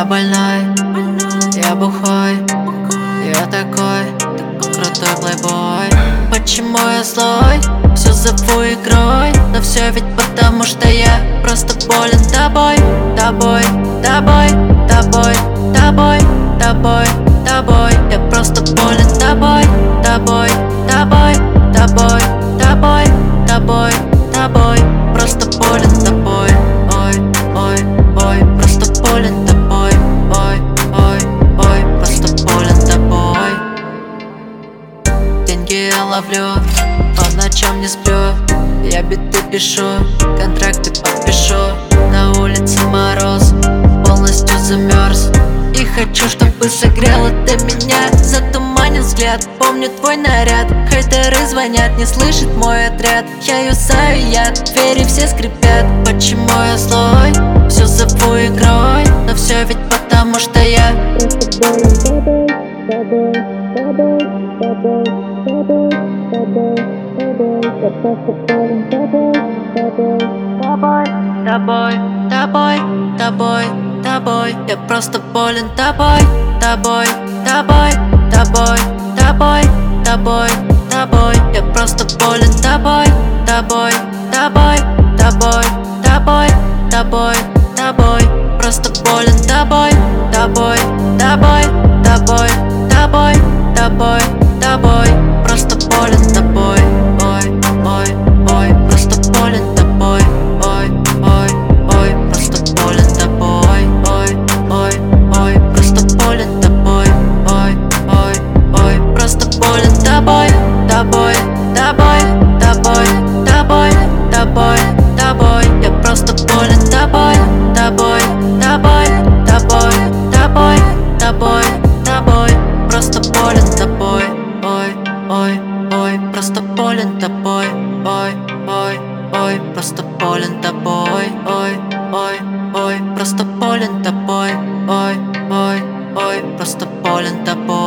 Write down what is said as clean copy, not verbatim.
больной, я бухой, я такой крутой плейбой. Почему я злой? Все зову игрой, но все ведь потому что я просто болен тобой, тобой, тобой, тобой, тобой, тобой, тобой. Я просто болен тобой, тобой, тобой, тобой, тобой, тобой, тобой. Просто болен тобой, ой, ой, ой. Просто болен тобой, ой, ой, ой. Просто болен тобой. Деньги я ловлю, по ночам не сплю. Я биты пишу, контракты подпишу. На улице мороз, полностью замерз. И хочу, чтобы согрело ты меня. Затуманен взгляд, помню твой наряд. Хейтеры звонят, не слышит мой отряд. Я юзаю яд, двери все скрипят. Почему я злой? Все зову игрой, но все ведь потому что я тобой, тобой, тобой, тобой. Я просто болен тобой, тобой, тобой, тобой, тобой, тобой, тобой. Я просто болен тобой, тобой, тобой, тобой, тобой, тобой, тобой. Просто болен тобой, тобой, тобой, тобой, тобой, тобой, тобой. Просто болен тобой, ой, ой, ой. Просто болен тобой, ой, ой, ой. Просто болен тобой, ой, ой, ой. Просто болен тобой, ой, ой, ой. Просто болен тобой, тобой, тобой, тобой, тобой, тобой, тобой. Я просто болен тобой, тобой, тобой, тобой, тобой, тобой, тобой. Просто болен тобой, ой, ой, ой. Просто болен тобой, ой, ой, ой. Просто болен тобой, ой, ой, ой. Просто болен тобой, ой, ой, ой. Просто болен тобой.